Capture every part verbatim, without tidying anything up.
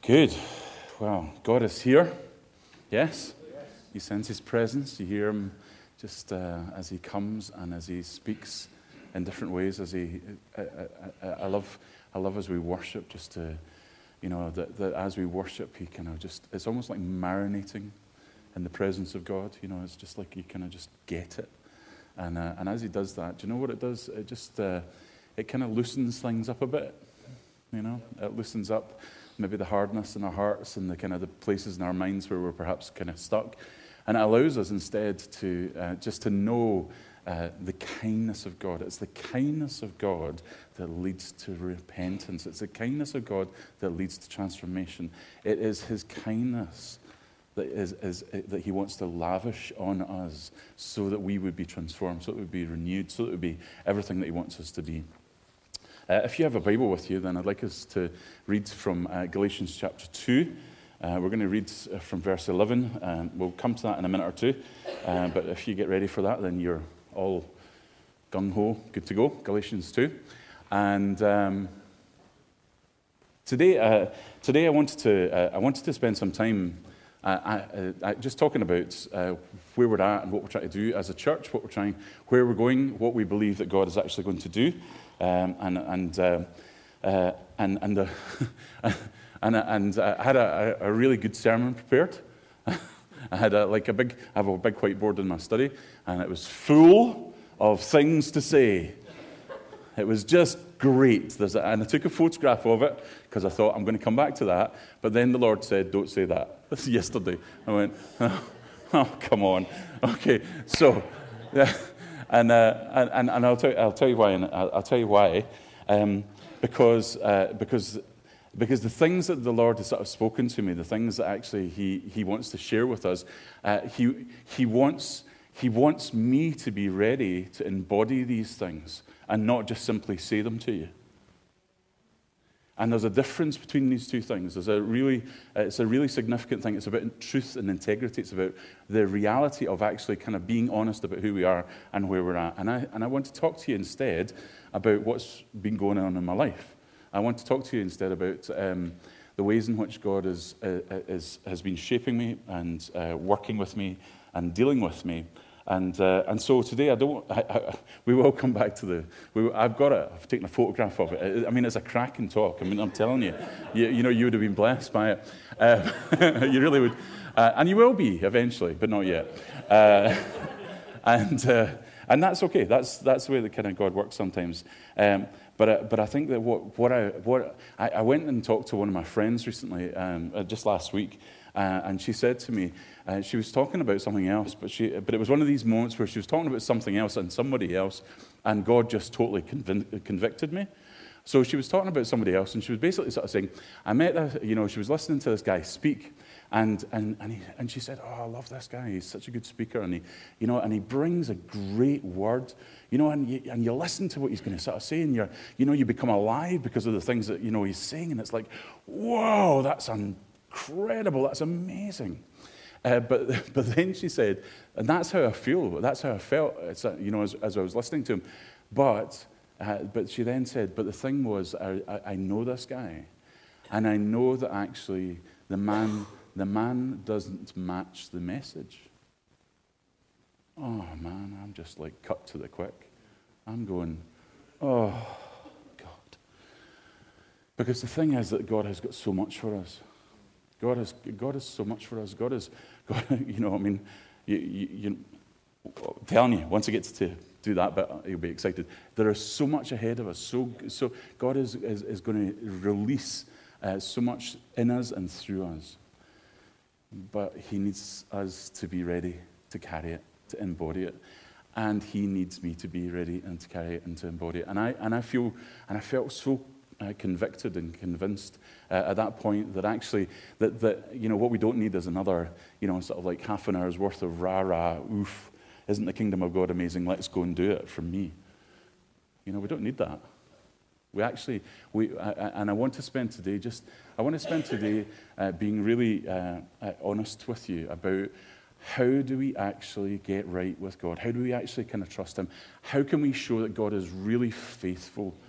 Good. Well, God is here. Yes? You sense His presence. You hear Him just uh, as He comes and as He speaks in different ways. As He, I, I, I love, I love as we worship. Just to, you know, that, that as we worship, He kind of just. It's almost like marinating in the presence of God. You know, it's just like you kind of just get it. And uh, and as He does that, do you know what it does? It just uh, it kind of loosens things up a bit. You know, it loosens up maybe the hardness in our hearts and the kind of the places in our minds where we're perhaps kind of stuck. And it allows us instead to uh, just to know uh, the kindness of God. It's the kindness of God that leads to repentance. It's the kindness of God that leads to transformation. It is His kindness that is, is that He wants to lavish on us so that we would be transformed, so that we would be renewed, so that we would be everything that He wants us to be. Uh, if you have a Bible with you, then I'd like us to read from uh, Galatians chapter two. Uh, we're going to read from verse eleven. Um, we'll come to that in a minute or two. Uh, but if you get ready for that, then you're all gung-ho, good to go. Galatians two. And um, today, uh, today I wanted to uh, I wanted to spend some time uh, I, I, just talking about uh, where we're at and what we're trying to do as a church, what we're trying, where we're going, what we believe that God is actually going to do. Um, and and uh, uh, and and uh, and, and uh, I had a, a really good sermon prepared. I had a, like a big, I have a big whiteboard in my study, and it was full of things to say. It was just great. There's a, and I took a photograph of it because I thought I'm going to come back to that. But then the Lord said, "Don't say that." This is yesterday. I went, "Oh, oh come on." Okay, so. Yeah. And, uh, and and I'll tell I'll tell you why. And I'll, I'll tell you why, um, because uh, because because the things that the Lord has sort of spoken to me, the things that actually He He wants to share with us, uh, He He wants He wants me to be ready to embody these things and not just simply say them to you. And there's a difference between these two things. There's a really, uh, it's a really significant thing. It's about truth and integrity. It's about the reality of actually kind of being honest about who we are and where we're at. And I and I want to talk to you instead about what's been going on in my life. I want to talk to you instead about um, the ways in which God is, uh, is has been shaping me and uh, working with me and dealing with me. And uh, and so today I don't. I, I, we will come back to the. We, I've got it. I've taken a photograph of it. I mean, it's a cracking talk. I mean, I'm telling you, you, you know, you would have been blessed by it. Um, you really would, uh, and you will be eventually, but not yet. Uh, and uh, and that's okay. That's that's the way that kind of God works sometimes. Um, but uh, but I think that what what I what I, I went and talked to one of my friends recently, um, uh, just last week. Uh, and she said to me, uh, she was talking about something else, but she, but it was one of these moments where she was talking about something else and somebody else, and God just totally convic- convicted me. So she was talking about somebody else, and she was basically sort of saying, I met, a, you know, she was listening to this guy speak, and and and, he, and she said, oh, I love this guy. He's such a good speaker, and he, you know, and he brings a great word, you know, and you, and you listen to what he's going to sort of say, and you're, you know, you become alive because of the things that you know he's saying, and it's like, whoa, that's un. Incredible, that's amazing. Uh, but but then she said, and that's how I feel, that's how I felt, it's, uh, you know, as, as I was listening to him. But uh, but she then said, but the thing was, I, I, I know this guy, and I know that actually the man the man doesn't match the message. Oh man, I'm just like cut to the quick. I'm going, oh God. Because the thing is that God has got so much for us. God is God is so much for us. God is, God, you know, I mean, you, you, you, I'm telling you, once I get to do that bit, you'll be excited. There is so much ahead of us. So, so God is is, is going to release uh, so much in us and through us. But He needs us to be ready to carry it, to embody it, and He needs me to be ready and to carry it and to embody it. And I and I feel and I felt so. Uh, convicted and convinced uh, at that point that actually that, that you know what we don't need is another you know sort of like half an hour's worth of rah rah oof, isn't the kingdom of God amazing, let's go and do it from me. You know, we don't need that. We actually we I, I, and I want to spend today just I want to spend today uh, being really uh, uh, honest with you about how do we actually get right with God? How do we actually kind of trust Him? How can we show that God is really faithful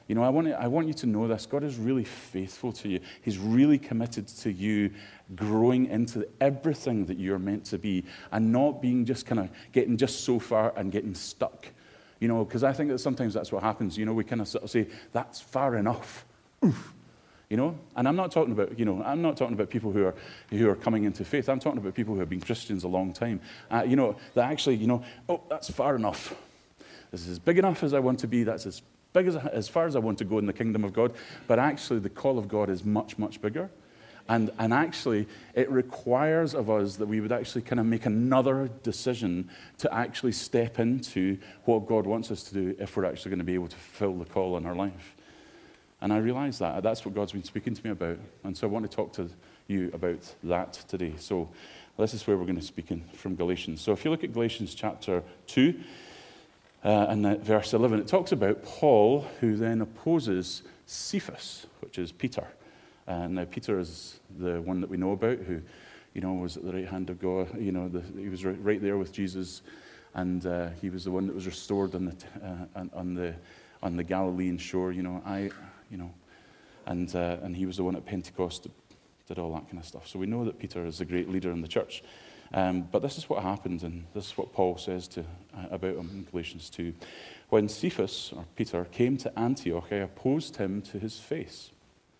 You know, I want, to, I want you to know this. God is really faithful to you. He's really committed to you growing into everything that you're meant to be and not being just kind of getting just so far and getting stuck. You know, because I think that sometimes that's what happens. You know, we kind of sort of say, that's far enough. Oof. You know, and I'm not talking about, you know, I'm not talking about people who are who are coming into faith. I'm talking about people who have been Christians a long time. Uh, you know, that actually, you know, oh, that's far enough. This is as big enough as I want to be. That's as big as, as far as I want to go in the kingdom of God. But actually, the call of God is much, much bigger. And, and actually, it requires of us that we would actually kind of make another decision to actually step into what God wants us to do if we're actually going to be able to fulfill the call in our life. And I realize that. That's what God's been speaking to me about. And so I want to talk to you about that today. So this is where we're going to speak in from Galatians. So if you look at Galatians chapter two uh, and uh, verse eleven, it talks about Paul, who then opposes Cephas, which is Peter. And now Peter is the one that we know about, who, you know, was at the right hand of God. You know, the, he was right, right there with Jesus, and uh, he was the one that was restored on the uh, on the on the Galilean shore. You know, I. You know, and uh, and he was the one at Pentecost that did all that kind of stuff. So we know that Peter is a great leader in the church. Um, but this is what happened, and this is what Paul says to uh, about him in Galatians two. When Cephas, or Peter, came to Antioch, I opposed him to his face,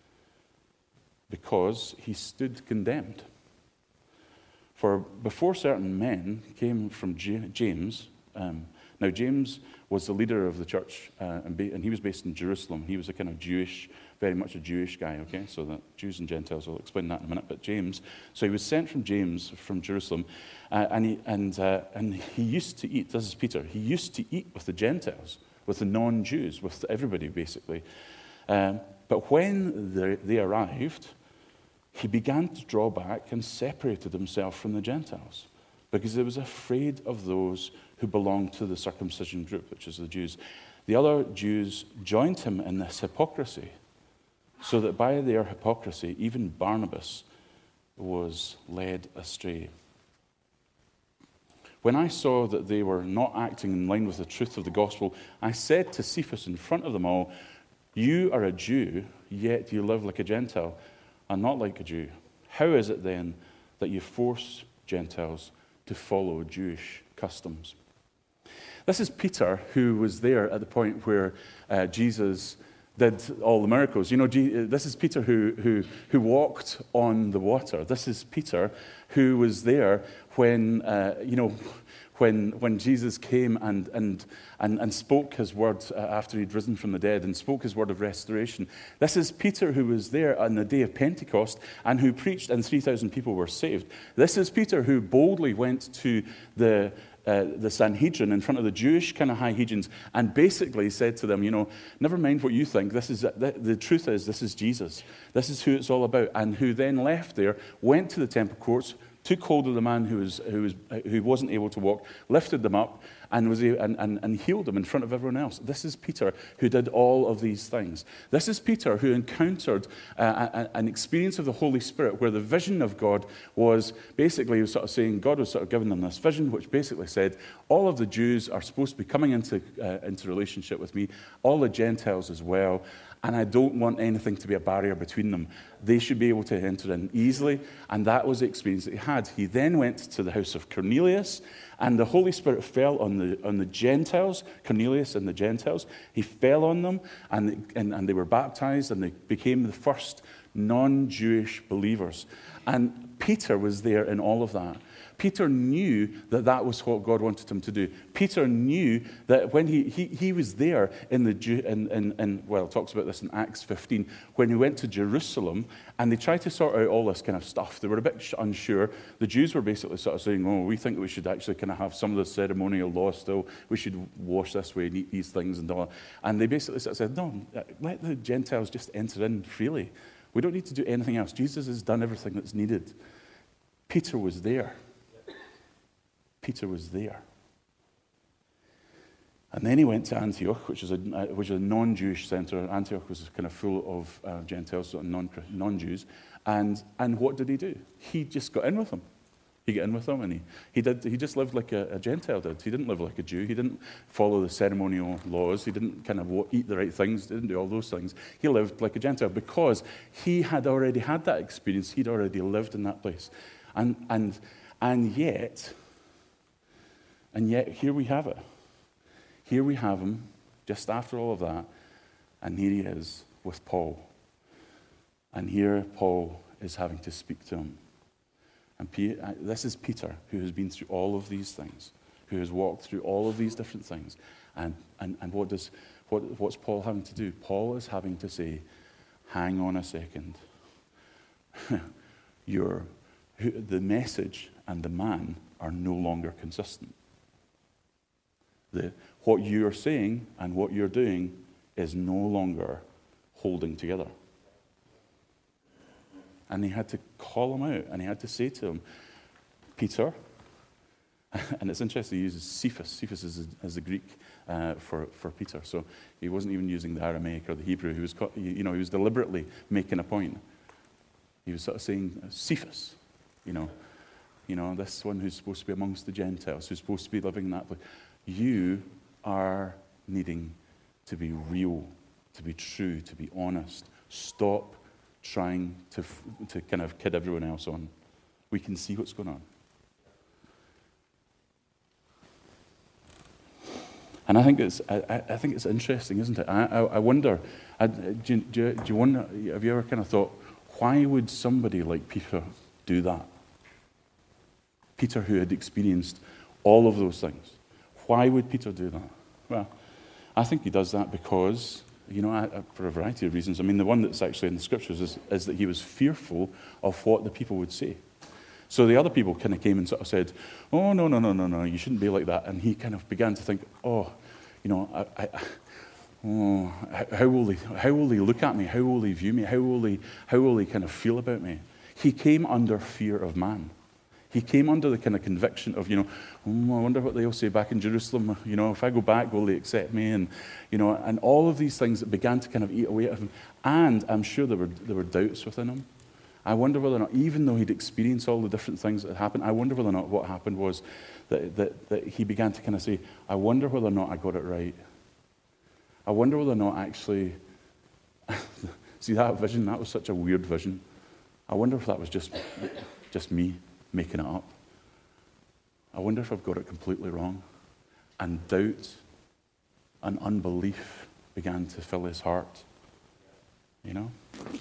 because he stood condemned. For before certain men came from J- James, um, now James was the leader of the church, uh, and, ba- and he was based in Jerusalem. He was a kind of Jewish, very much a Jewish guy, okay? So that Jews and Gentiles, I'll explain that in a minute. But James, so he was sent from James from Jerusalem, uh, and, he, and, uh, and he used to eat, this is Peter, he used to eat with the Gentiles, with the non-Jews, with everybody basically. Um, but when they, they arrived, he began to draw back and separated himself from the Gentiles, because he was afraid of those who belonged to the circumcision group, which is the Jews. The other Jews joined him in this hypocrisy, so that by their hypocrisy, even Barnabas was led astray. When I saw that they were not acting in line with the truth of the gospel, I said to Cephas in front of them all, "You are a Jew, yet you live like a Gentile, and not like a Jew. How is it then that you force Gentiles to follow Jewish customs?" This is Peter, who was there at the point where uh, Jesus did all the miracles. You know, this is Peter who, who, who walked on the water. This is Peter who was there when, uh, you know, when, when Jesus came and, and, and, and spoke his word uh, after he'd risen from the dead and spoke his word of restoration. This is Peter who was there on the day of Pentecost and who preached, and three thousand people were saved. This is Peter who boldly went to the Uh, the Sanhedrin in front of the Jewish kind of high Hedrians and basically said to them, you know, never mind what you think. This is the, the truth is this is Jesus. This is who it's all about. And who then left there, went to the temple courts, took hold of the man who was who was who wasn't able to walk, lifted them up, and was and, and, and healed them in front of everyone else. This is Peter who did all of these things. This is Peter who encountered uh, a, an experience of the Holy Spirit where the vision of God was basically, he was sort of saying, God was sort of giving them this vision, which basically said, all of the Jews are supposed to be coming into uh, into relationship with me, all the Gentiles as well. And I don't want anything to be a barrier between them. They should be able to enter in easily. And that was the experience that he had. He then went to the house of Cornelius, and the Holy Spirit fell on the on the Gentiles, Cornelius and the Gentiles. He fell on them, and, and, and they were baptized, and they became the first non-Jewish believers. And Peter was there in all of that. Peter knew that that was what God wanted him to do. Peter knew that when he he, he was there in the Jew, in, in, in, well, it talks about this in Acts fifteen, when he went to Jerusalem and they tried to sort out all this kind of stuff. They were a bit unsure. The Jews were basically sort of saying, oh, we think we should actually kind of have some of the ceremonial law still. We should wash this way and eat these things and all. And they basically sort of said, no, let the Gentiles just enter in freely. We don't need to do anything else. Jesus has done everything that's needed. Peter was there. Peter was there. And then he went to Antioch, which is a, which is a non-Jewish center. Antioch was kind of full of uh, Gentiles, so non, non-Jews. And, and what did he do? He just got in with them. he got in with them, and he, he did. He just lived like a, a Gentile did. He didn't live like a Jew. He didn't follow the ceremonial laws. He didn't kind of eat the right things. He didn't do all those things. He lived like a Gentile because he had already had that experience. He'd already lived in that place, and and and yet, and yet here we have it. Here we have him just after all of that, and here he is with Paul, and here Paul is having to speak to him. And P- this is Peter, who has been through all of these things, who has walked through all of these different things. And, and, and what does what, what's Paul having to do? Paul is having to say, hang on a second. Your, the message and the man are no longer consistent. The, what you are saying and what you're doing is no longer holding together. And he had to call him out, and he had to say to him, Peter, and it's interesting, he uses Cephas. Cephas is, is the Greek uh, for, for Peter. So he wasn't even using the Aramaic or the Hebrew. He was, you know, he was deliberately making a point. He was sort of saying, Cephas, you know, you know, this one who's supposed to be amongst the Gentiles, who's supposed to be living in that place. You are needing to be real, to be true, to be honest. Stop trying to to kind of kid everyone else on. We can see what's going on. And I think it's I, I think it's interesting, isn't it? I I, I wonder. I, do, you, do, you, do you wonder? Have you ever kind of thought, why would somebody like Peter do that? Peter, who had experienced all of those things, why would Peter do that? Well, I think he does that because, you know, for a variety of reasons. I mean, the one that's actually in the scriptures is, is that he was fearful of what the people would say. So the other people kind of came and sort of said, oh, no, no, no, no, no, you shouldn't be like that. And he kind of began to think, oh, you know, I, I, oh, how will they, how will they look at me? How will they view me? How will they, how will they kind of feel about me? He came under fear of man. He came under the kind of conviction of, you know, oh, I wonder what they'll say back in Jerusalem. You know, if I go back, will they accept me? And, you know, and all of these things that began to kind of eat away at him. And I'm sure there were there were doubts within him. I wonder whether or not, even though he'd experienced all the different things that had happened, I wonder whether or not what happened was that, that, that he began to kind of say, I wonder whether or not I got it right. I wonder whether or not actually, see that vision, that was such a weird vision. I wonder if that was just just me making it up. I wonder if I've got it completely wrong. And doubt and unbelief began to fill his heart. You know?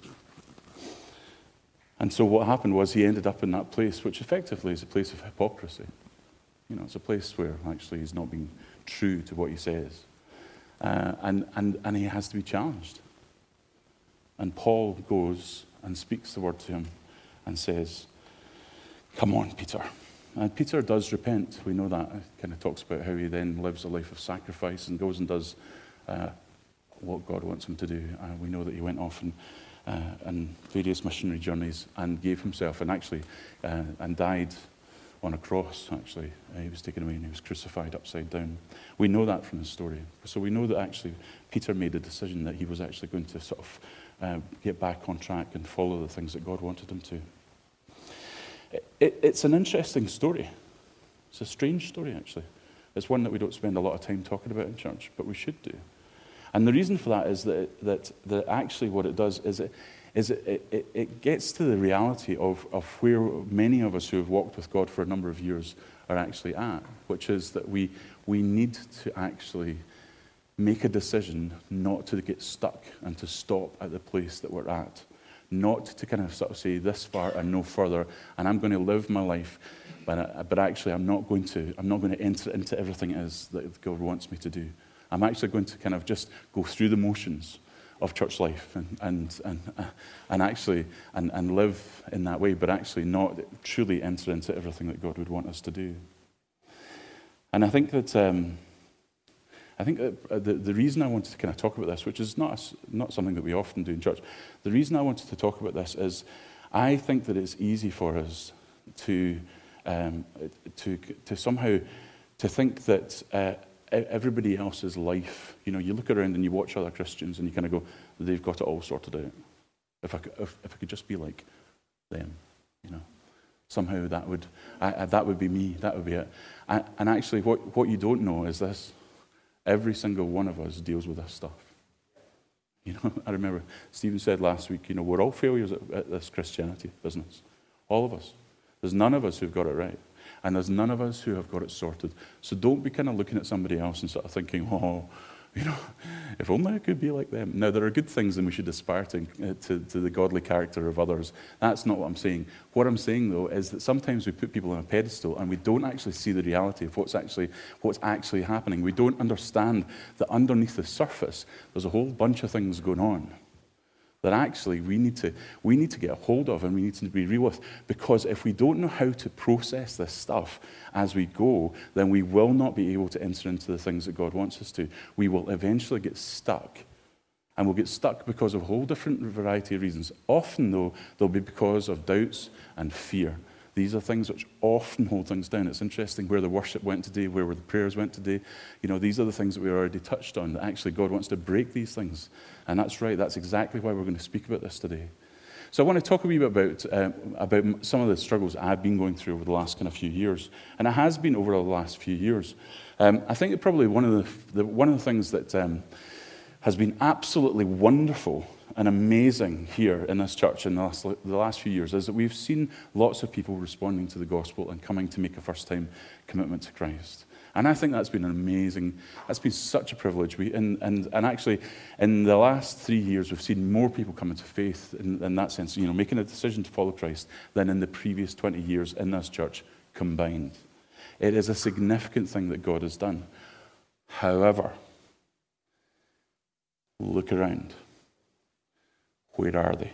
And so what happened was he ended up in that place, which effectively is a place of hypocrisy. You know, it's a place where actually he's not being true to what he says. Uh, and, and, and he has to be challenged. And Paul goes and speaks the word to him and says, come on, Peter. And Peter does repent. We know that. It kind of talks about how he then lives a life of sacrifice and goes and does uh, what God wants him to do. Uh, we know that he went off and uh, on various missionary journeys and gave himself and actually uh, and died on a cross, actually. Uh, he was taken away and he was crucified upside down. We know that from the story. So we know that actually Peter made a decision that he was actually going to sort of uh, get back on track and follow the things that God wanted him to. It, it, it's an interesting story. It's a strange story, actually. It's one that we don't spend a lot of time talking about in church, but we should do. And the reason for that is that that, that actually what it does is it is it, it, it gets to the reality of, of where many of us who have walked with God for a number of years are actually at, which is that we we need to actually make a decision not to get stuck and to stop at the place that we're at. Not to kind of sort of say this far and no further, and I'm going to live my life, but, but actually I'm not going to, I'm not going to enter into everything it is that God wants me to do. I'm actually going to kind of just go through the motions of church life and and and, and actually and, and live in that way, but actually not truly enter into everything that God would want us to do. And I think that um, I think that the, the reason I wanted to kind of talk about this, which is not a, not something that we often do in church, the reason I wanted to talk about this is I think that it's easy for us to um, to to somehow to think that uh, everybody else's life, you know, you look around and you watch other Christians and you kind of go, they've got it all sorted out. If I could, if, if I could just be like them, you know, Somehow that would I, I, that would be me. That would be it. And, and actually, what, what you don't know is this. Every single one of us deals with this stuff. You know, I remember Stephen said last week, you know, we're all failures at, at this Christianity business. All of us. There's none of us who've got it right. And there's none of us who have got it sorted. So don't be kind of looking at somebody else and sort of thinking, oh, you know, if only I could be like them. Now, there are good things and we should aspire to, uh, to, to the godly character of others. That's not what I'm saying. What I'm saying, though, is that sometimes we put people on a pedestal and we don't actually see the reality of what's actually, what's actually happening. We don't understand that underneath the surface, there's a whole bunch of things going on that actually we need to we need to get a hold of and we need to be real with. Because if we don't know how to process this stuff as we go, then we will not be able to enter into the things that God wants us to. We will eventually get stuck. And we'll get stuck because of a whole different variety of reasons. Often, though, they'll be because of doubts and fear. These are things which often hold things down. It's interesting where the worship went today, where the prayers went today. You know, these are the things that we already touched on, that actually God wants to break these things. And that's right. That's exactly why we're going to speak about this today. So I want to talk a wee bit about, uh, about some of the struggles I've been going through over the last kind of few years. And it has been over the last few years. Um, I think that probably one of the, the, one of the things that um, has been absolutely wonderful and amazing here in this church in the last, the last few years is that we've seen lots of people responding to the gospel and coming to make a first-time commitment to Christ. And I think that's been an amazing, that's been such a privilege. We, and, and, and actually, in the last three years, we've seen more people coming to faith in, in that sense, you know, making a decision to follow Christ than in the previous twenty years in this church combined. It is a significant thing that God has done. However, look around. Where are they?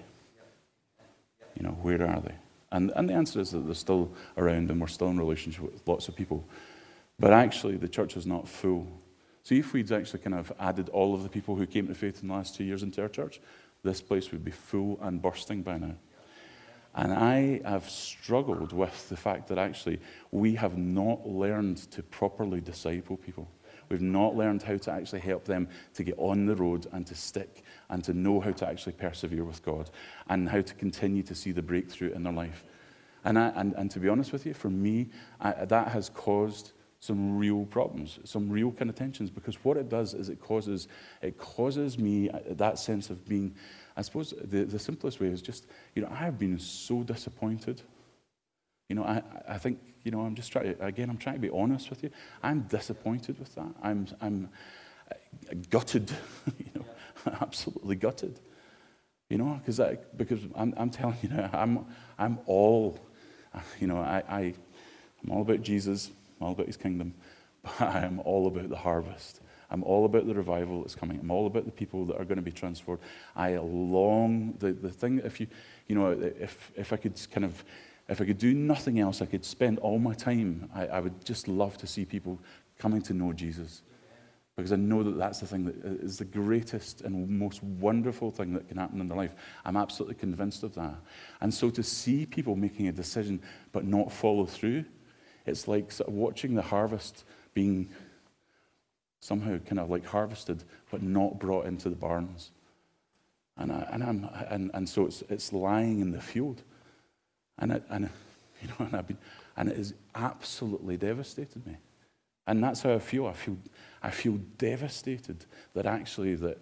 You know, where are they? And, and the answer is that they're still around and we're still in relationship with lots of people. But actually, the church is not full. See, if we'd actually kind of added all of the people who came to faith in the last two years into our church, this place would be full and bursting by now. And I have struggled with the fact that actually we have not learned to properly disciple people. We've not learned how to actually help them to get on the road and to stick and to know how to actually persevere with God and how to continue to see the breakthrough in their life. And, I, and, and to be honest with you, for me, I, that has caused some real problems, some real kind of tensions, because what it does is it causes it causes me that sense of being, I suppose the, the simplest way is just, you know, I have been so disappointed. You know, I, I think, you know, I'm just trying to, again, I'm trying to be honest with you. I'm disappointed with that. I'm I'm gutted, you know, absolutely gutted. You know, because I because I'm I'm telling you now, I'm I'm all, you know, I, I I'm all about Jesus. I'm all about his kingdom, but I am all about the harvest. I'm all about the revival that's coming. I'm all about the people that are going to be transformed. I long, the, the thing, if you, you know, if if I could kind of, if I could do nothing else, I could spend all my time, I, I would just love to see people coming to know Jesus. Because I know that that's the thing that is the greatest and most wonderful thing that can happen in their life. I'm absolutely convinced of that. And so to see people making a decision but not follow through, it's like sort of watching the harvest being somehow kind of like harvested, but not brought into the barns. And I, and I'm and, and so it's it's lying in the field, and it, and you know and I've been and it has absolutely devastated me, and that's how I feel. I feel I feel devastated that actually that.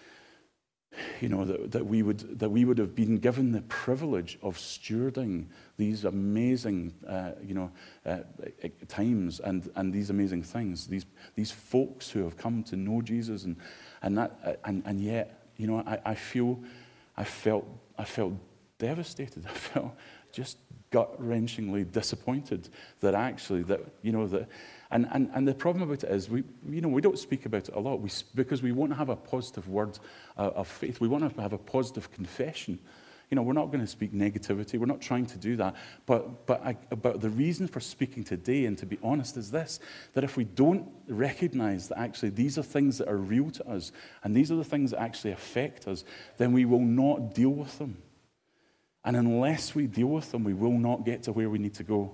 You know, that, that we would that we would have been given the privilege of stewarding these amazing, uh, you know, uh, times and, and these amazing things. These these folks who have come to know Jesus, and and that and, and yet, you know, I, I feel, I felt I felt devastated. I felt just gut-wrenchingly disappointed that actually that you know that. And, and and the problem about it is, we you know we don't speak about it a lot we, because we won't have a positive word uh, of faith. We want to have a positive confession. You know, we're not going to speak negativity. We're not trying to do that. But but I, but the reason for speaking today, and to be honest, is this: that if we don't recognize that actually these are things that are real to us, and these are the things that actually affect us, then we will not deal with them. And unless we deal with them, we will not get to where we need to go.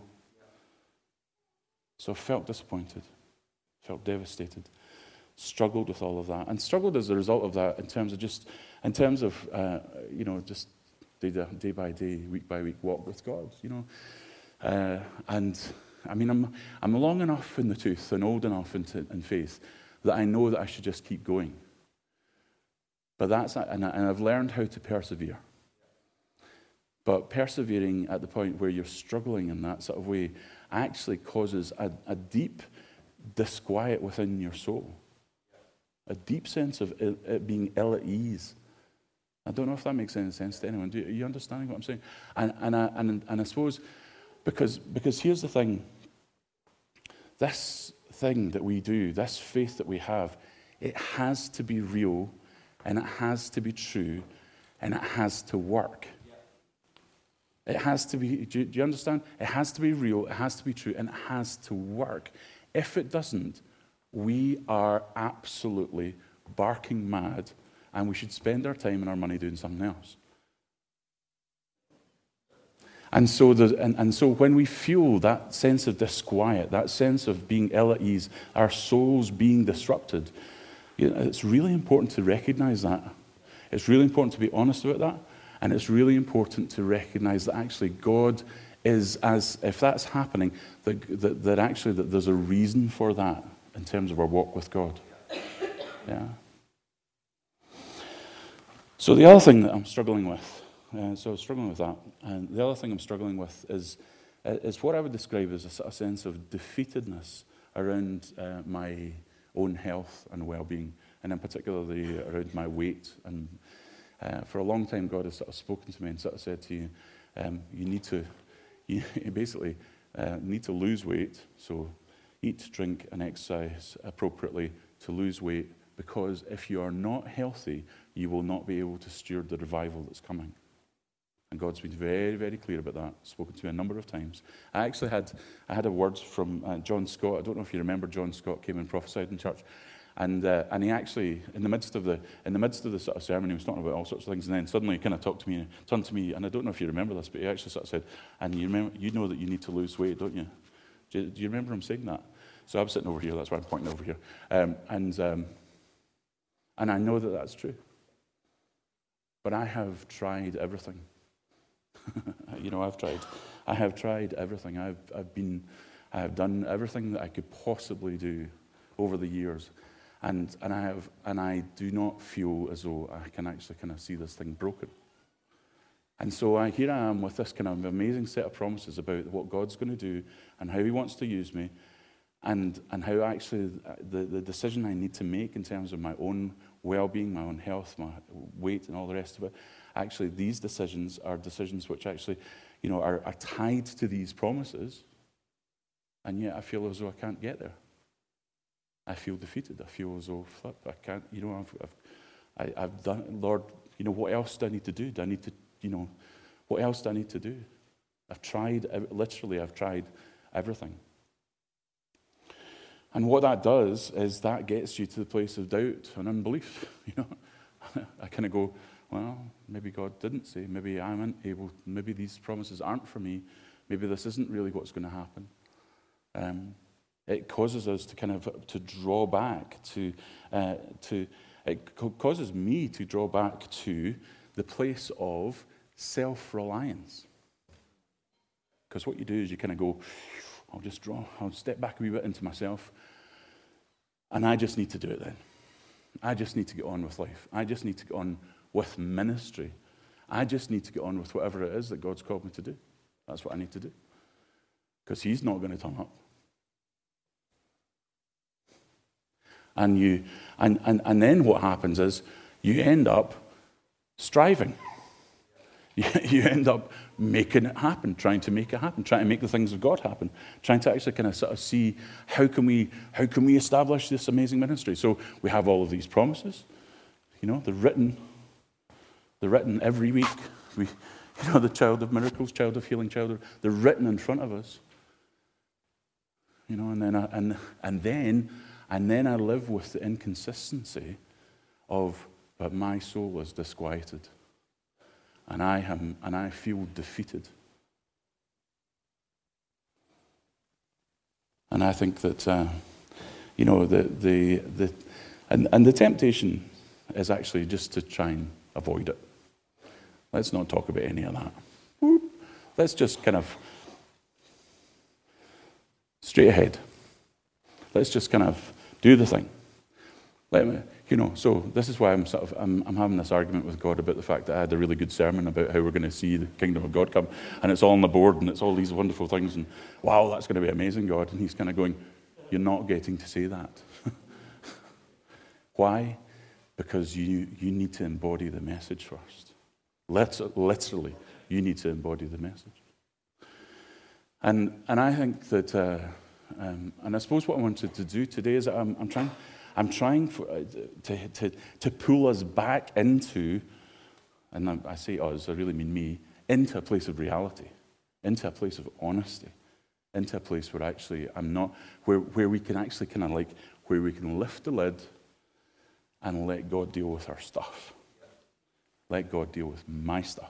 So I felt disappointed, felt devastated, struggled with all of that, and struggled as a result of that in terms of just, in terms of, uh, you know, just day, day by day, week by week walk with God, you know. Uh, and I mean, I'm, I'm long enough in the tooth and old enough in, in faith that I know that I should just keep going. But that's, and, I, and I've learned how to persevere. But persevering at the point where you're struggling in that sort of way actually causes a, a deep disquiet within your soul. A deep sense of it, it being ill at ease. I don't know if that makes any sense to anyone. Do you, are you understanding what I'm saying? And, and, I, and, and I suppose, because, because here's the thing. This thing that we do, this faith that we have, it has to be real, and it has to be true, and it has to work. It has to be, do you, do you understand? It has to be real, it has to be true, and it has to work. If it doesn't, we are absolutely barking mad, and we should spend our time and our money doing something else. And so, the, and, and so when we feel that sense of disquiet, that sense of being ill at ease, our souls being disrupted, you know, it's really important to recognize that. It's really important to be honest about that. And it's really important to recognize that actually God is, as if that's happening, that, that, that actually that there's a reason for that in terms of our walk with God. Yeah. So the other thing that I'm struggling with, uh, so I'm struggling with that, and the other thing I'm struggling with is, is what I would describe as a sort of sense of defeatedness around uh, my own health and well-being, and in particularly around my weight. And uh, for a long time, God has sort of spoken to me and sort of said to you, um, you need to, you basically uh, need to lose weight, so eat, drink, and exercise appropriately to lose weight, because if you are not healthy, you will not be able to steward the revival that's coming. And God's been very, very clear about that, spoken to me a number of times. I actually had I had a word from uh, John Scott. I don't know if you remember John Scott came and prophesied in church. And uh, and he actually, in the midst of the in the midst of the sort of sermon, he was talking about all sorts of things, and then suddenly he kind of talked to me, turned to me, and I don't know if you remember this, but he actually sort of said, and you remember, you know that you need to lose weight, don't you? Do you, do you remember him saying that? So I'm sitting over here, that's why I'm pointing over here. Um, and um, and I know that that's true. But I have tried everything. you know, I've tried. I have tried everything. I've I've been, I have done everything that I could possibly do over the years, and and I have and I do not feel as though I can actually kind of see this thing broken. And so I, here I am with this kind of amazing set of promises about what God's going to do and how He wants to use me, and and how actually the the decision I need to make in terms of my own well-being, my own health, my weight, and all the rest of it. Actually, these decisions are decisions which actually, you know, are, are tied to these promises, and yet I feel as though I can't get there. I feel defeated. I feel as though, flip, I can't, you know, I've, I've, I, I've done, Lord, you know, what else do I need to do? Do I need to, you know, what else do I need to do? I've tried, literally, I've tried everything. And what that does is that gets you to the place of doubt and unbelief, you know. I kind of go, well, maybe God didn't say, maybe I am able, maybe these promises aren't for me, maybe this isn't really what's going to happen. Um, it causes us to kind of, to draw back to, uh, to it causes me to draw back to the place of self-reliance. Because what you do is you kind of go, I'll just draw, I'll step back a wee bit into myself, and I just need to do it then. I just need to get on with life. I just need to get on with ministry. I just need to get on with whatever it is that God's called me to do. That's what I need to do. Because He's not going to turn up. And you, and, and, and then what happens is you end up striving. You, you end up making it happen, trying to make it happen, trying to make the things of God happen, trying to actually kind of sort of see how can we how can we establish this amazing ministry. So we have all of these promises, you know, they're written, they're written every week. We, you know, the child of miracles, child of healing, child of, they're written in front of us. You know, and then I, and and then and then I live with the inconsistency of, but my soul is disquieted. And I am, and I feel defeated. And I think that, uh, you know, the the the, and and the temptation is actually just to try and avoid it. Let's not talk about any of that. Let's just kind of straight ahead. Let's just kind of do the thing. Let me, you know, so this is why I'm sort of I'm, I'm having this argument with God about the fact that I had a really good sermon about how we're going to see the kingdom of God come, and it's all on the board, and it's all these wonderful things, and wow, that's going to be amazing, God. And he's kind of going, you're not getting to say that. Why? Because you you need to embody the message first. Let, literally, you need to embody the message. And and I think that, uh, um, and I suppose what I wanted to do today is that I'm, I'm trying. I'm trying for, uh, to, to, to pull us back into, and I say us, I really mean me, into a place of reality, into a place of honesty, into a place where actually I'm not, where, where we can actually kind of like, where we can lift the lid and let God deal with our stuff. Let God deal with my stuff.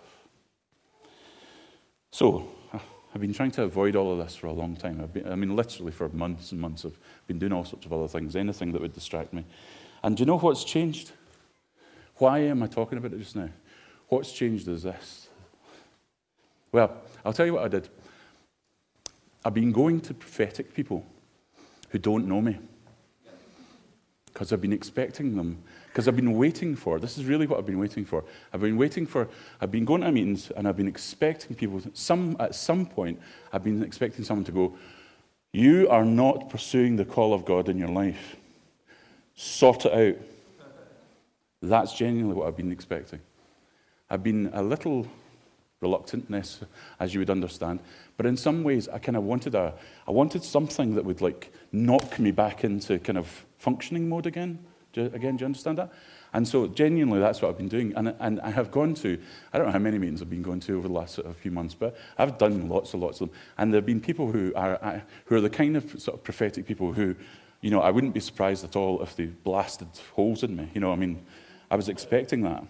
So, I've been trying to avoid all of this for a long time. I've been, I mean, literally for months and months. I've been doing all sorts of other things, anything that would distract me. And do you know what's changed? Why am I talking about it just now? What's changed is this. Well, I'll tell you what I did. I've been going to prophetic people who don't know me because I've been expecting them, because I've been waiting for, this is really what I've been waiting for. I've been waiting for, I've been going to meetings and I've been expecting people, some at some point, I've been expecting someone to go, you are not pursuing the call of God in your life. Sort it out. That's genuinely what I've been expecting. I've been a little reluctantness, as you would understand, but in some ways I kind of wanted a, I wanted something that would like knock me back into kind of functioning mode again. Do you, again, do you understand that? And so genuinely that's what I've been doing. And, and I have gone to, I don't know how many meetings I've been going to over the last sort of few months, but I've done lots and lots of them. And there have been people who are, who are the kind of sort of prophetic people who, you know, I wouldn't be surprised at all if they blasted holes in me. You know, I mean, I was expecting that.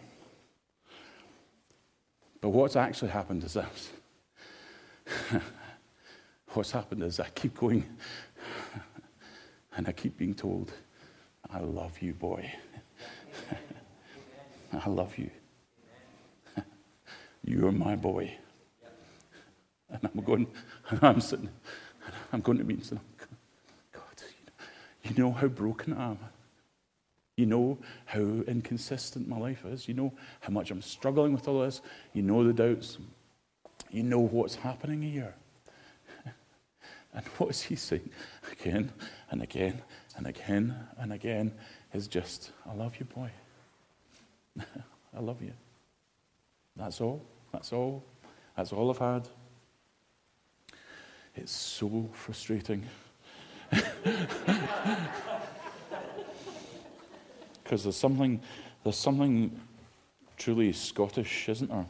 But what's actually happened is this. What's happened is I keep going and I keep being told, I love you, boy. I love you. You're my boy. And I'm going, and I'm sitting, and I'm going to meetings and I'm going, God, you know how broken I am. You know how inconsistent my life is. You know how much I'm struggling with all this. You know the doubts. You know what's happening here. And what is he saying again and again and again and again is just, I love you, boy. I love you. That's all. That's all. That's all I've had. It's so frustrating. Because there's something, there's something truly Scottish, isn't there,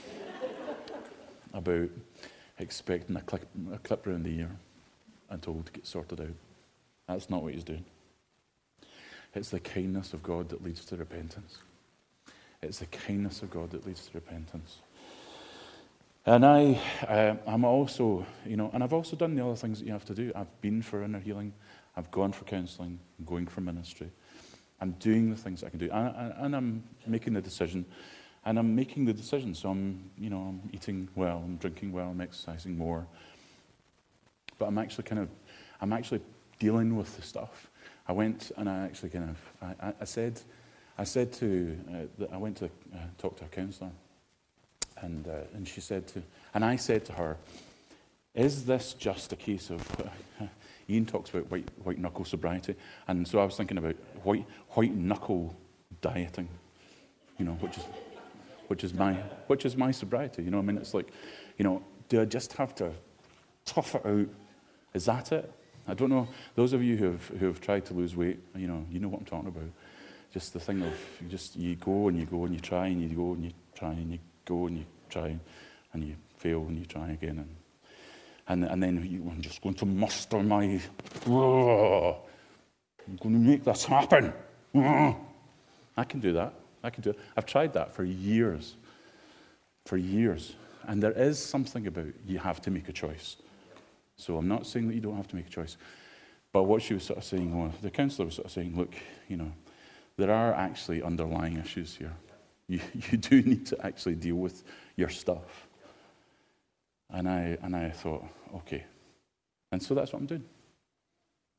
about expecting a clip, a clip round the ear and told to get sorted out. That's not what he's doing. It's the kindness of God that leads to repentance. It's the kindness of God that leads to repentance. And I, uh, I'm also, you know, and I've also done the other things that you have to do. I've been for inner healing. I've gone for counselling. I'm going for ministry. I'm doing the things I can do, and, and I'm making the decision, and I'm making the decision. So I'm, you know, I'm eating well, I'm drinking well, I'm exercising more. But I'm actually kind of, I'm actually dealing with the stuff. I went and I actually kind of, I, I said, I said to, uh, that I went to uh, talk to a counsellor, and uh, and she said to, and I said to her, is this just a case of? Uh, Ian talks about white, white knuckle sobriety, and so I was thinking about white, white knuckle dieting, you know, which is, which is my, which is my sobriety. You know, I mean, it's like, you know, do I just have to tough it out? Is that it? I don't know. Those of you who have who have tried to lose weight, you know, you know what I'm talking about. Just the thing of you just you go and you go and you try and you go and you try and you go and you try and you fail and you try again and. And, and then you, I'm just going to muster my, oh, I'm going to make this happen. Oh. I can do that. I can do it. I've tried that for years. For years. And there is something about you have to make a choice. So I'm not saying that you don't have to make a choice. But what she was sort of saying, well, the counsellor was sort of saying, look, you know, there are actually underlying issues here. You, you do need to actually deal with your stuff. And I and I thought, okay. And so that's what I'm doing.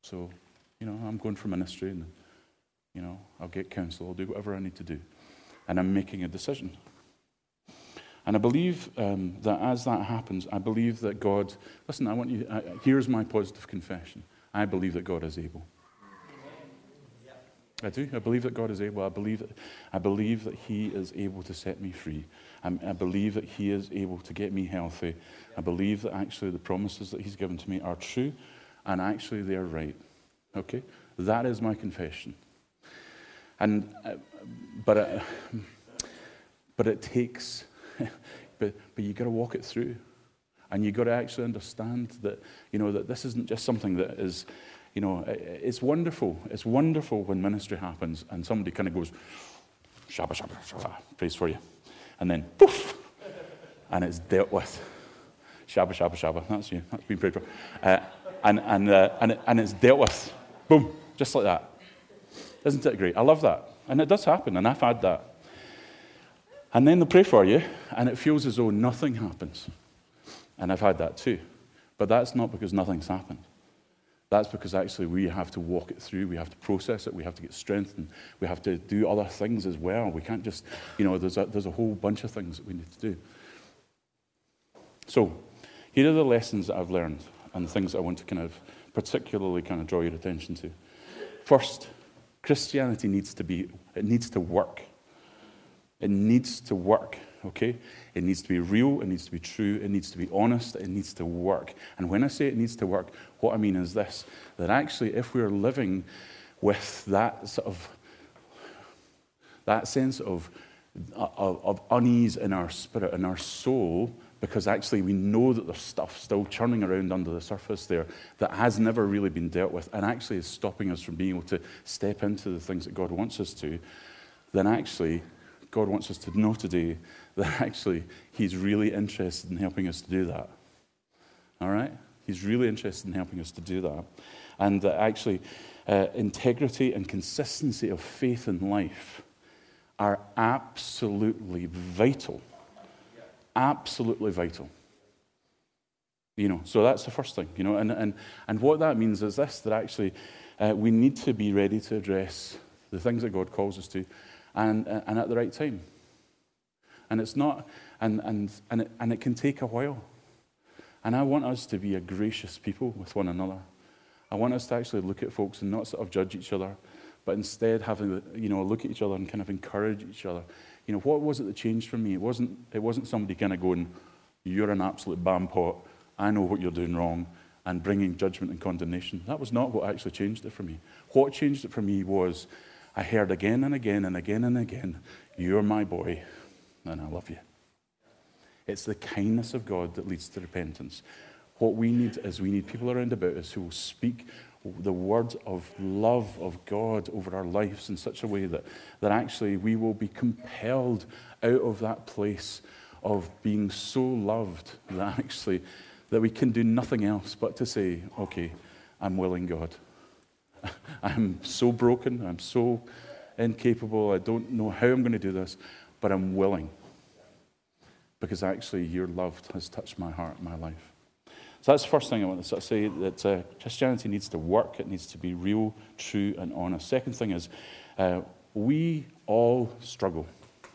So, you know, I'm going for ministry and, you know, I'll get counsel, I'll do whatever I need to do. And I'm making a decision. And I believe um, that as that happens, I believe that God, listen, I want you, uh, here's my positive confession. I believe that God is able. I do. I believe that God is able. I believe that, I believe that He is able to set me free. I, I believe that He is able to get me healthy. I believe that actually the promises that He's given to me are true, and actually they are right. Okay? That is my confession. And, uh, but, uh, but it takes, but, but you've got to walk it through. And you've got to actually understand that, you know, that this isn't just something that is, you know, it's wonderful. It's wonderful when ministry happens and somebody kind of goes, shabba, shabba, shabba, praise for you. And then, poof, and it's dealt with. Shabba, shabba, shabba, that's you. That's been prayed for. Uh, and, and, uh, and, it, and it's dealt with. Boom, just like that. Isn't it great? I love that. And it does happen, and I've had that. And then they'll pray for you, and it feels as though nothing happens. And I've had that too. But that's not because nothing's happened. That's because actually we have to walk it through, we have to process it, we have to get strengthened, we have to do other things as well. We can't just, you know, there's a, there's a whole bunch of things that we need to do. So, here are the lessons that I've learned and the things that I want to kind of particularly kind of draw your attention to. First, Christianity needs to be, it needs to work. It needs to work, okay? It needs to be real, it needs to be true, it needs to be honest, it needs to work. And when I say it needs to work, what I mean is this, that actually if we're living with that sort of, that sense of, of, of unease in our spirit, in our soul, because actually we know that there's stuff still churning around under the surface there that has never really been dealt with and actually is stopping us from being able to step into the things that God wants us to, then actually God wants us to know today that actually He's really interested in helping us to do that. All right? He's really interested in helping us to do that. And that actually uh, integrity and consistency of faith in life are absolutely vital. Absolutely vital. You know, so that's the first thing, you know, and, and, and what that means is this, that actually uh, we need to be ready to address the things that God calls us to and, and at the right time. And it's not, and, and, and, it, and it can take a while. And I want us to be a gracious people with one another. I want us to actually look at folks and not sort of judge each other, but instead having, you know, look at each other and kind of encourage each other. You know, what was it that changed for me? It wasn't, it wasn't somebody kind of going, you're an absolute bam pot, I know what you're doing wrong, and bringing judgment and condemnation. That was not what actually changed it for me. What changed it for me was I heard again and again and again and again, you're my boy, and I love you. It's the kindness of God that leads to repentance. What we need is we need people around about us who will speak the word of love of God over our lives in such a way that, that actually we will be compelled out of that place of being so loved that actually that we can do nothing else but to say, okay, I'm willing, God. I'm so broken, I'm so incapable, I don't know how I'm going to do this, but I'm willing. Because actually your love has touched my heart, my life. So that's the first thing I want to sort of say, that uh, Christianity needs to work, it needs to be real, true, and honest. Second thing is, uh, we all struggle.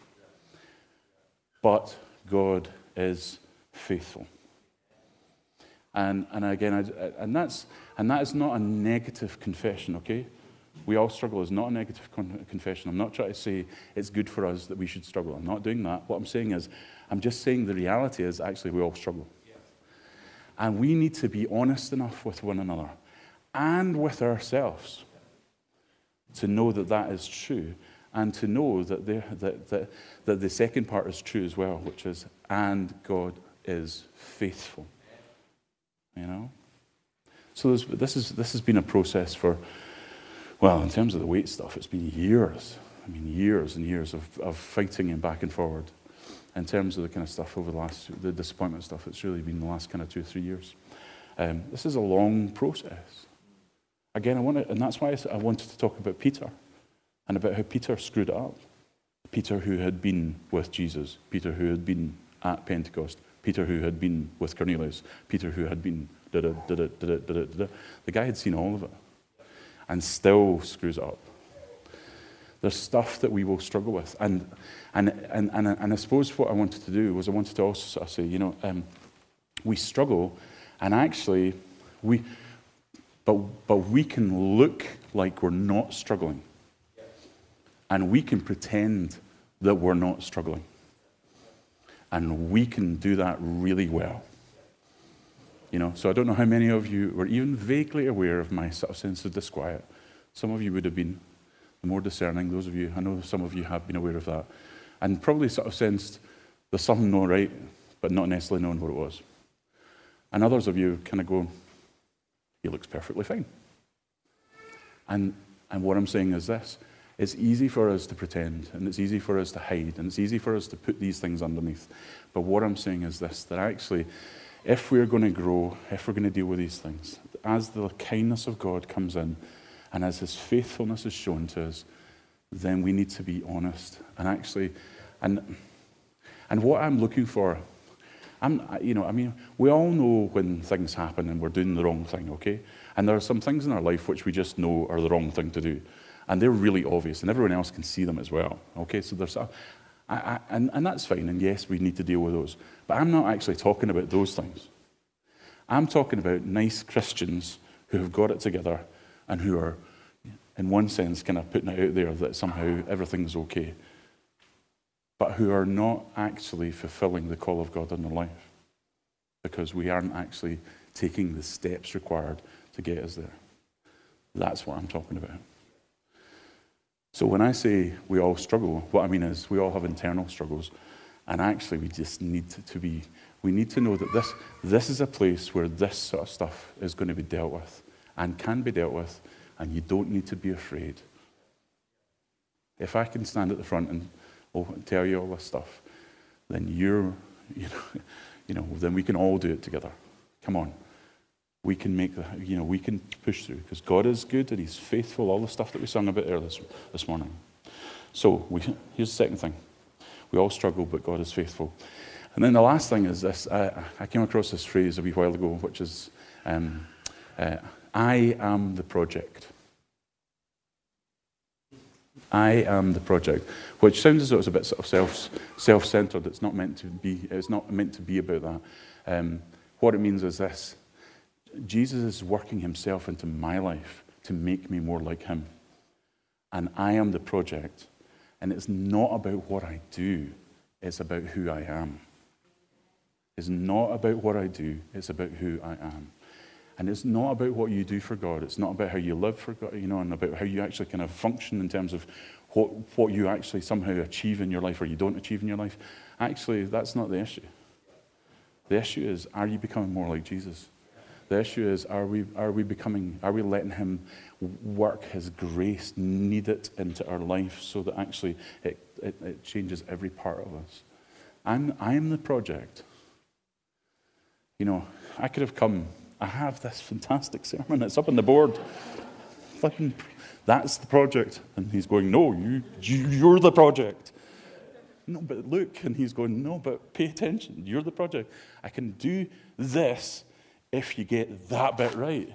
But God is faithful. And and again, I, and that's and that is not a negative confession, okay? We all struggle is not a negative con- confession. I'm not trying to say it's good for us that we should struggle. I'm not doing that. What I'm saying is, I'm just saying the reality is actually we all struggle. And we need to be honest enough with one another and with ourselves to know that that is true, and to know that, that, that, that the second part is true as well, which is, and God is faithful. You know? So this, is, this has been a process for, well, in terms of the weight stuff, it's been years. I mean, years and years of, of fighting and back and forward. In terms of the kind of stuff over the last, the disappointment stuff, it's really been the last kind of two or three years. Um, this is a long process. Again, I want to, and that's why I wanted to talk about Peter and about how Peter screwed it up. Peter who had been with Jesus, Peter who had been at Pentecost, Peter who had been with Cornelius, Peter who had been da da da da da da da da. The guy had seen all of it. and still screws it up. There's stuff that we will struggle with. And and and and, and I suppose what I wanted to do was I wanted to also sort of say, you know, um, we struggle, and actually we but but we can look like we're not struggling. And we can pretend that we're not struggling. And we can do that really well. You know, so I don't know how many of you were even vaguely aware of my sort of sense of disquiet. Some of you would have been the more discerning. Those of you, I know some of you have been aware of that. And probably sort of sensed there's something not right, but not necessarily knowing what it was. And others of you kind of go, he looks perfectly fine. And and what I'm saying is this. It's easy for us to pretend, and it's easy for us to hide, and it's easy for us to put these things underneath. But what I'm saying is this, that actually, if we're going to grow, if we're going to deal with these things, as the kindness of God comes in, and as his faithfulness is shown to us, then we need to be honest. And actually, and and what I'm looking for, I'm, you know, I mean, we all know when things happen and we're doing the wrong thing, okay? And there are some things in our life which we just know are the wrong thing to do. And they're really obvious, and everyone else can see them as well. Okay, so there's, a, I, I, and, and that's fine, and yes, we need to deal with those. But I'm not actually talking about those things. I'm talking about nice Christians who have got it together and who are, in one sense, kind of putting it out there that somehow everything's okay, but who are not actually fulfilling the call of God in their life because we aren't actually taking the steps required to get us there. That's what I'm talking about. So when I say we all struggle, what I mean is we all have internal struggles, and actually we just need to, to be, we need to know that this, this is a place where this sort of stuff is going to be dealt with and can be dealt with, and you don't need to be afraid. If I can stand at the front and oh, tell you all this stuff, then you're, you know, you know, then we can all do it together. Come on. We can make the, you know, we can push through because God is good and he's faithful, all the stuff that we sung about there this, this morning. So we, here's the second thing. We all struggle, but God is faithful. And then the last thing is this. I, I came across this phrase a wee while ago, which is, um, uh, I am the project. I am the project, which sounds as though it's a bit sort of self, self-centered. It's not meant to be, it's not meant to be about that. Um, what it means is this. Jesus is working himself into my life to make me more like him. And I am the project. And it's not about what I do, it's about who I am. It's not about what I do, it's about who I am. And it's not about what you do for God. It's not about how you live for God, you know, and about how you actually kind of function in terms of what, what you actually somehow achieve in your life or you don't achieve in your life. Actually, that's not the issue. The issue is, are you becoming more like Jesus? The issue is, are we are we becoming, are we letting him work his grace, knead it into our life so that actually it, it, it changes every part of us? I'm, I'm the project. You know, I could have come, I have this fantastic sermon, it's up on the board. Fucking, that's the project. And he's going, no, you, you, you're the project. No, but look, and he's going, no, but pay attention, you're the project. I can do this if you get that bit right.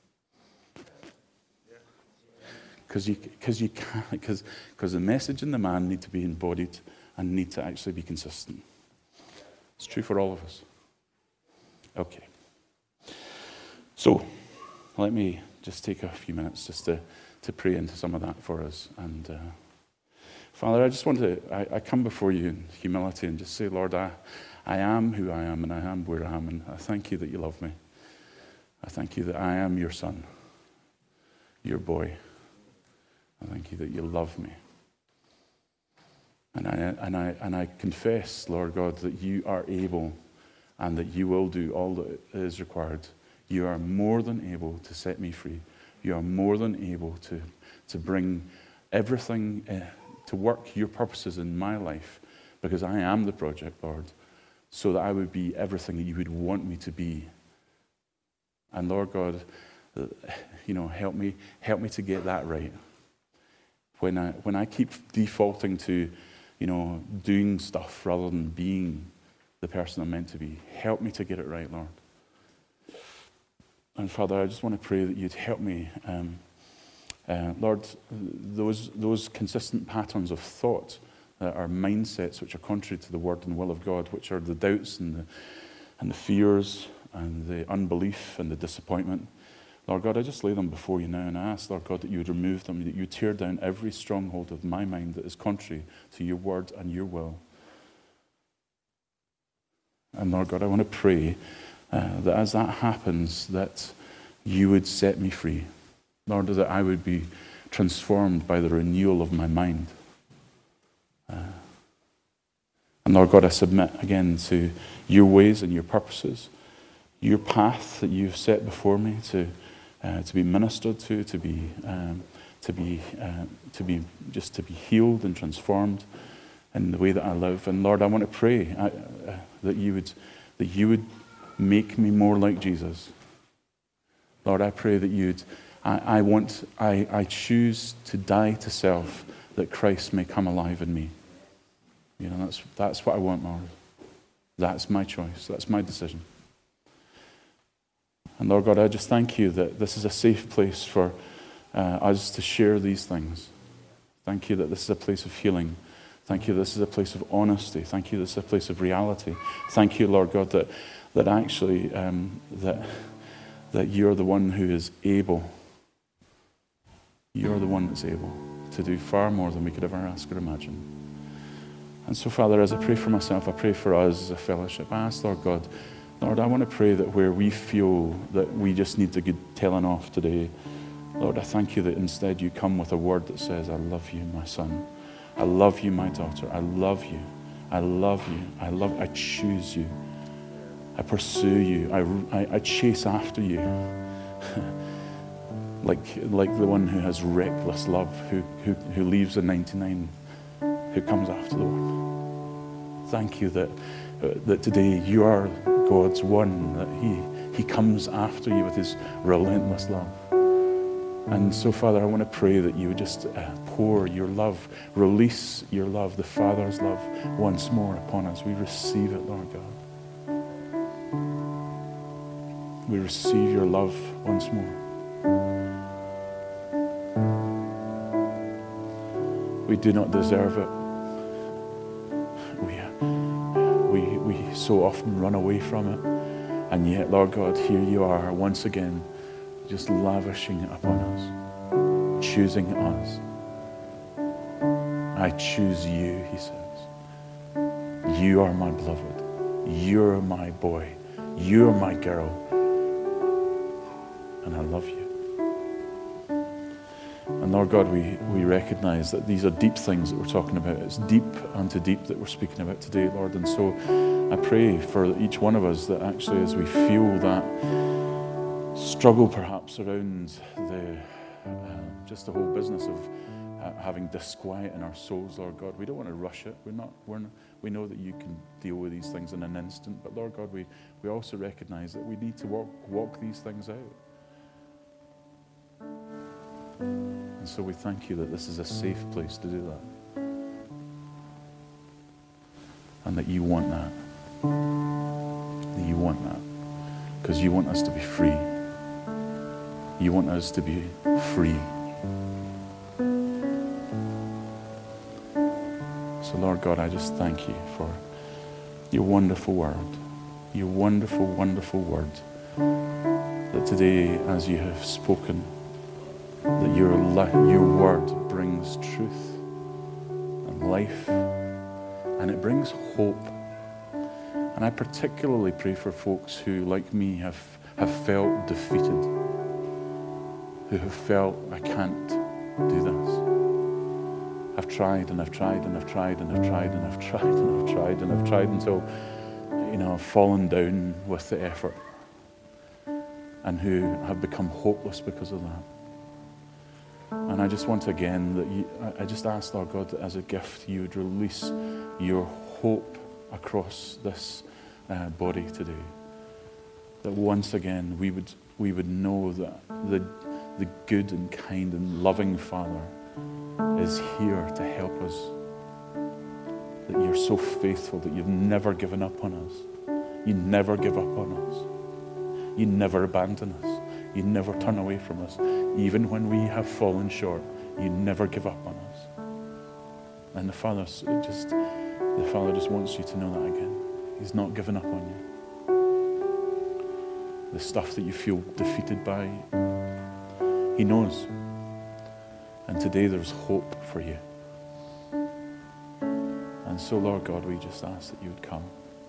Because you, cause you can't, because because the message and the man need to be embodied and need to actually be consistent. It's true for all of us. Okay. So, let me just take a few minutes just to, to pray into some of that for us. And uh, Father, I just want to, I, I come before you in humility and just say, Lord, I, I am who I am and I am where I am, and I thank you that you love me. I thank you that I am your son, your boy. I thank you that you love me. And I, and I, and I confess, Lord God, that you are able and that you will do all that is required. You are more than able to set me free. You are more than able to, to bring everything uh, to work your purposes in my life, because I am the project, Lord, so that I would be everything that you would want me to be. And Lord God, you know, help me, help me to get that right. When I when I keep defaulting to, you know, doing stuff rather than being the person I'm meant to be, help me to get it right, Lord. And Father, I just want to pray that you'd help me um, Uh, Lord, those, those consistent patterns of thought uh, are mindsets which are contrary to the word and will of God, which are the doubts and the, and the fears and the unbelief and the disappointment. Lord God, I just lay them before you now and I ask, Lord God, that you would remove them, that you tear down every stronghold of my mind that is contrary to your word and your will. And Lord God, I want to pray uh, that as that happens, that you would set me free. Lord, that I would be transformed by the renewal of my mind. Uh, and Lord God, I submit again to your ways and your purposes, your path that you've set before me to uh, to be ministered to, to be um, to be uh, to be just to be healed and transformed in the way that I live. And Lord, I want to pray uh, uh, that you would that you would make me more like Jesus. Lord, I pray that you'd. I, I want. I, I choose to die to self, that Christ may come alive in me. You know, that's that's what I want, Lord. That's my choice. That's my decision. And Lord God, I just thank you that this is a safe place for uh, us to share these things. Thank you that this is a place of healing. Thank you this is a place of honesty. Thank you this is a place of reality. Thank you, Lord God, that that actually um, that that you're the one who is able. You're the one that's able to do far more than we could ever ask or imagine. And so, Father, as I pray for myself, I pray for us as a fellowship. I ask, Lord God, Lord, I want to pray that where we feel that we just need to get telling off today, Lord, I thank you that instead you come with a word that says, I love you, my son. I love you, my daughter. I love you. I love you. I love, I choose you. I pursue you. I, I, I chase after you. like, like the one who has reckless love, who, who, who leaves the ninety-nine, who comes after the one. Thank you that, uh, that today you are God's one, that he, he comes after you with his relentless love. And so, Father, I want to pray that you would just uh, pour your love, release your love, the Father's love, once more upon us. We receive it, Lord God. We receive your love once more. We do not deserve it. We, we, we so often run away from it. And yet, Lord God, here you are once again, just lavishing it upon us, choosing us. I choose you, he says. You are my beloved. You're my boy. You're my girl. And I love you. And Lord God, we, we recognize that these are deep things that we're talking about. It's deep unto deep that we're speaking about today, Lord. And so I pray for each one of us that actually as we feel that struggle perhaps around the uh, just the whole business of uh, having disquiet in our souls, Lord God, we don't want to rush it. We're not, we're not, we know that you can deal with these things in an instant. But Lord God, we, we also recognize that we need to walk, walk these things out. And so we thank you that this is a safe place to do that. And that you want that. That you want that. Because you want us to be free. You want us to be free. So Lord God, I just thank you for your wonderful word. Your wonderful, wonderful word. That today, as you have spoken, that your, your word brings truth and life, and it brings hope. And I particularly pray for folks who, like me, have, have felt defeated, who have felt, I can't do this. I've tried and I've tried and I've tried and I've tried and I've tried and I've tried and I've tried until, you know, I've fallen down with the effort, and who have become hopeless because of that. And I just want again that you, I just ask, Lord God, that as a gift you would release your hope across this uh, body today. That once again we would we would know that the the good and kind and loving Father is here to help us. That you're so faithful, that you've never given up on us. You never give up on us. You never abandon us. You never turn away from us. even when we have fallen short, you never give up on us. And the Father just, the Father just wants you to know that again. He's not given up on you. The stuff that you feel defeated by, He knows. And today there's hope for you. And so, Lord God, we just ask that you would come.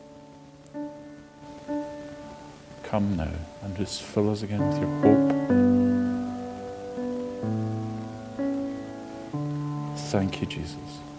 Come now and just fill us again with your hope. Thank you, Jesus.